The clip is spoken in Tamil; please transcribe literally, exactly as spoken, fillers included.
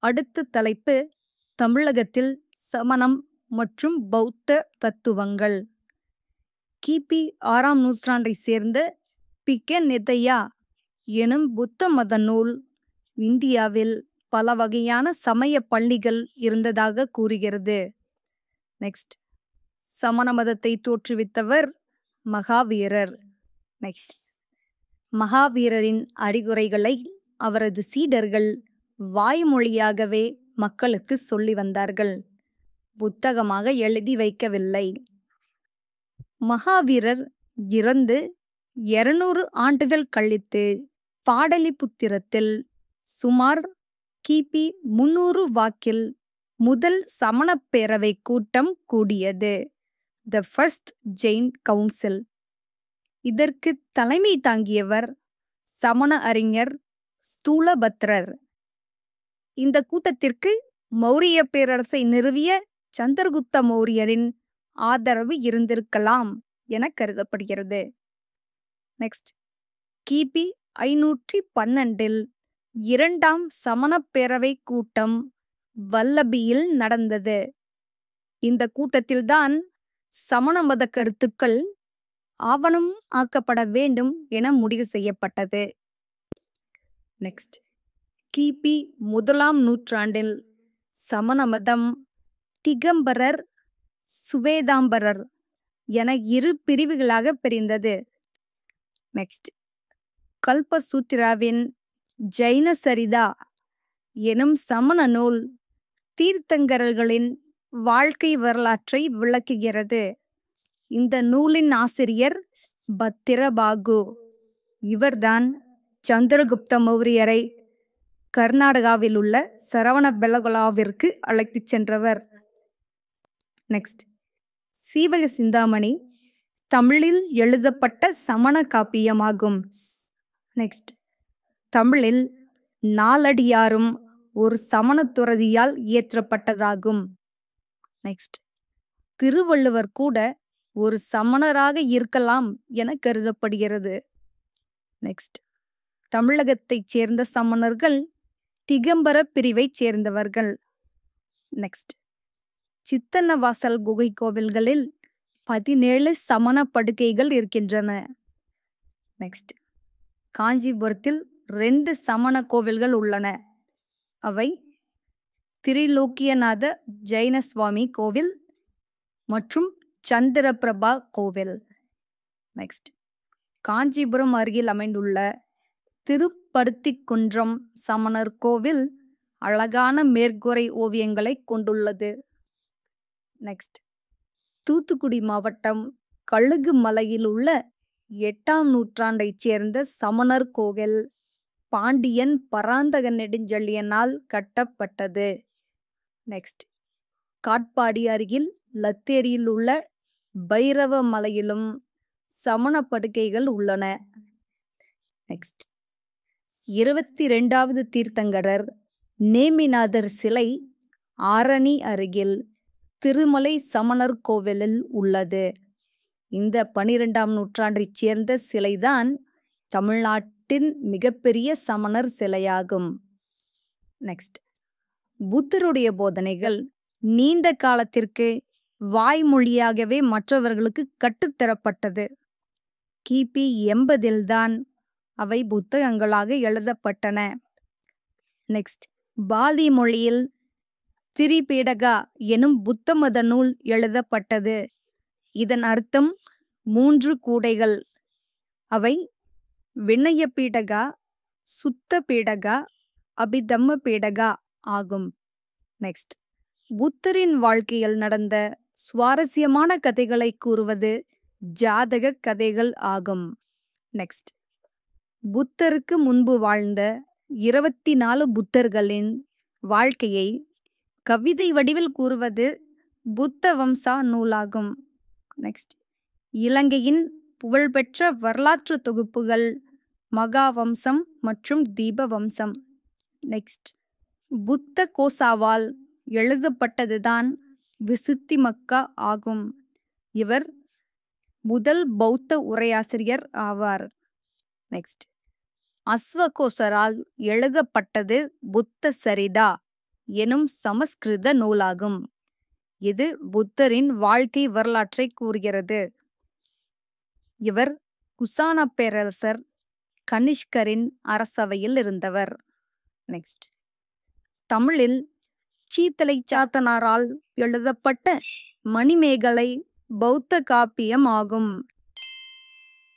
அடுத்த தலைப்பு தமிழகத்தில் சமணம் மற்றும் பௌத்த தத்துவங்கள். கிபி ஆறாம் நூற்றாண்டைச் சேர்ந்த பிகநிதயா எனும் புத்த மத நூல் இந்தியாவில் பல வகையான சமய பள்ளிகள் இருந்ததாக கூறுகிறது. நெக்ஸ்ட், சமண மதத்தை தோற்றுவித்தவர் மகாவீரர். நெக்ஸ்ட், மகாவீரரின் அறிவுரைகளை அவரது சீடர்கள் வாய்மொழியாகவே மக்களுக்கு சொல்லி வந்தார்கள், புத்தகமாக எழுதி வைக்கவில்லை. மகாவீரர் இறந்து இருநூறு ஆண்டுகள் கழித்து பாடலிபுத்திரத்தில் சுமார் கிபி முன்னூறு வாக்கில் முதல் சமணப் பேரவை கூட்டம் கூடியது, த ஃபர்ஸ்ட் ஜெயின் கவுன்சில். இதற்கு தலைமை தாங்கியவர் சமண அறிஞர் ஸ்தூலபத்ரர். இந்த கூட்டத்திற்கு மௌரிய பேரரசை நிறுவிய சந்திரகுப்த மௌரியரின் ஆதரவு இருந்திருக்கலாம் என கருதப்படுகிறது. நெக்ஸ்ட், கிபி ஐநூற்றி பன்னெண்டில் இரண்டாம் சமணப் பேரவை கூட்டம் வல்லபியில் நடந்தது. இந்த கூட்டத்தில்தான் சமண மத கருத்துக்கள் ஆவணம் ஆக்கப்பட வேண்டும் என முடிவு செய்யப்பட்டது. நெக்ஸ்ட், கிபி முதலாம் நூற்றாண்டில் சமண மதம் திகம்பரர் சுவேதாம்பரர் என இரு பிரிவுகளாக பிரிந்தது. நெக்ஸ்ட், கல்பசூத்திராவின் ஜைன சரிதா எனும் சமண நூல் தீர்த்தங்கரர்களின் வாழ்க்கை வரலாற்றை விளக்குகிறது. இந்த நூலின் ஆசிரியர் பத்திரபாகு. இவர்தான் சந்திரகுப்த மௌரியரை கர்நாடகாவில் உள்ள சரவணபெலகொலாவிற்கு அழைத்துச் சென்றவர். நெக்ஸ்ட், சீவக சிந்தாமணி தமிழில் எழுதப்பட்ட சமண காப்பியமாகும். நெக்ஸ்ட், தமிழில் நாலடியாரும் ஒரு சமண துறவியால் இயற்றப்பட்டதாகும். நெக்ஸ்ட், திருவள்ளுவர் கூட ஒரு சமணராக இருக்கலாம் என கருதப்படுகிறது. நெக்ஸ்ட், தமிழகத்தைச் சேர்ந்த சமணர்கள் திகம்பர பிரிவைச் சேர்ந்தவர்கள். நெக்ஸ்ட், சித்தன்னவாசல் குகை கோவில்களில் பதினேழு சமண படுகைகள் இருக்கின்றன. நெக்ஸ்ட், காஞ்சிபுரத்தில் ரெண்டு சமண கோவில்கள் உள்ளன. அவை திரிலோக்கியநாத ஜைன சுவாமி கோவில் மற்றும் சந்திரபிரபா கோவில். நெக்ஸ்ட், காஞ்சிபுரம் அருகில் அமைந்துள்ள திருப்பருத்திக்குன்றம் சமணர் கோவில் அழகான மேற்கூரை ஓவியங்களை கொண்டுள்ளது. நெக்ஸ்ட், தூத்துக்குடி மாவட்டம் கழுகு மலையில் உள்ள எட்டாம் நூற்றாண்டைச் சேர்ந்த சமணர் கோவில் பாண்டியன் பராந்தக நெடுஞ்செழியனால் கட்டப்பட்டது. நெக்ஸ்ட், காட்பாடி அருகில் லத்தேரியில் உள்ள பைரவ மலையிலும் சமண படுகைகள் உள்ளன. நெக்ஸ்ட், இருபத்தி இரண்டாவது தீர்த்தங்கரர் நேமிநாதர் சிலை ஆரணி அருகில் திருமலை சமணர் கோவிலில் உள்ளது. இந்த பனிரெண்டாம் நூற்றாண்டைச் சேர்ந்த சிலைதான் தமிழ்நாட்டின் மிகப்பெரிய சமணர் சிலையாகும். நெக்ஸ்ட், புத்தருடைய போதனைகள் நீண்ட காலத்திற்கு வாய்மொழியாகவே மற்றவர்களுக்கு கற்றுத்தரப்பட்டது. கிபி எண்பதில்தான் அவை புத்தகங்களாக எழுதப்பட்டன. நெக்ஸ்ட், பாலி மொழியில் திரிபீடகா எனும் புத்த மத நூல் எழுதப்பட்டது. இதன் அர்த்தம் மூன்று கூடைகள். அவை வினய பீடகா, சுத்த பீடகா, அபிதம்ம பீடகா ஆகும். நெக்ஸ்ட், புத்தரின் வாழ்க்கையில் நடந்த சுவாரஸ்யமான கதைகளை கூறுவது ஜாதக கதைகள் ஆகும். நெக்ஸ்ட், புத்தருக்கு முன்பு வாழ்ந்த இருபத்தி நாலு புத்தர்களின் வாழ்க்கையை கவிதை வடிவில் கூறுவது புத்த வம்சா நூலாகும். நெக்ஸ்ட், இலங்கையின் புகழ்பெற்ற வரலாற்று தொகுப்புகள் மகாவம்சம் மற்றும் தீபவம்சம். நெக்ஸ்ட், புத்த கோசாவால் எழுதப்பட்டதுதான் விசுத்திமக்கா ஆகும். இவர் முதல் பௌத்த உரையாசிரியர் ஆவார். நெக்ஸ்ட், அஸ்வகோசரால் எழுதப்பட்டது புத்த சரிதா எனும் சமஸ்கிருத நூலாகும். இது புத்தரின் வாழ்க்கை வரலாற்றை கூறுகிறது. இவர் குசான பேரரசர் கனிஷ்கரின் அரசவையில் இருந்தவர். நெக்ஸ்ட் தமிழில் சீத்தலை சாத்தனாரால் எழுதப்பட்ட மணிமேகலை பௌத்த காப்பியம் ஆகும்.